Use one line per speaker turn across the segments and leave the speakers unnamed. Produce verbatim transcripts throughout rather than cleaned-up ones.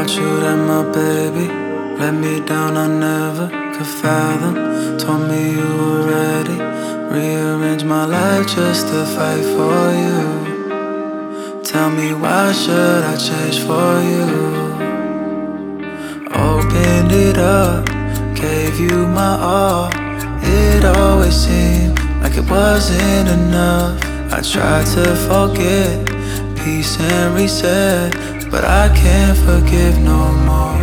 about you that my baby let me down, I never could fathom. Told me you were ready, rearrange my life just to fight for you. Tell me why should I change for you? Opened it up, gave you my all. It always seemed like it wasn't enough. I tried to forget, peace and reset, but I can't forgive no more.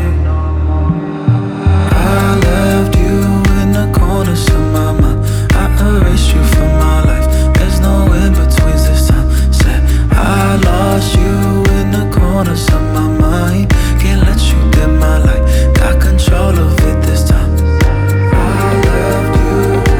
I left you in the corners of my mind. I erased you from my life. There's no in-betweens this time. Said I lost you in the corners of my mind. Can't let you dim my light. Got control of it this time. I left you.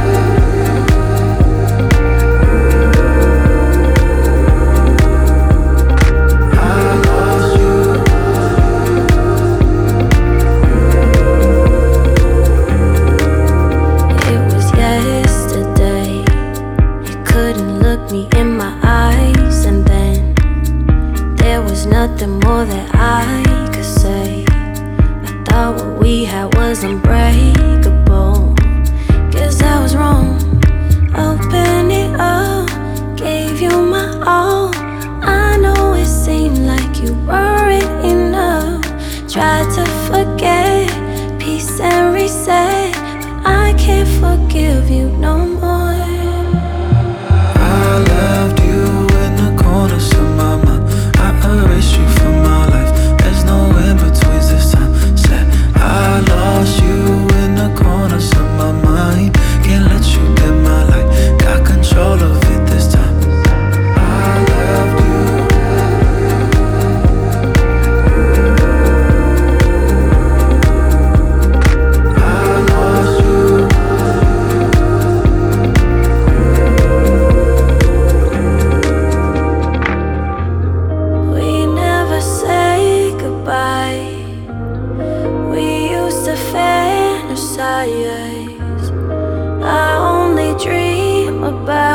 Me in my eyes, and then there was nothing more that I could say. I thought what we had was unbreakable. Guess I was wrong. Open it up, gave you my all. I know it seemed like you weren't enough. Tried to forget, peace and reset, but I can't forgive you no more.
I left you in the corners of my mind. I erased you from my life. There's no in-betweens this time. Said I lost you in the corners of my mind. Can't let you dim my light. Got control of it this time. I left you. I lost you.
I only dream about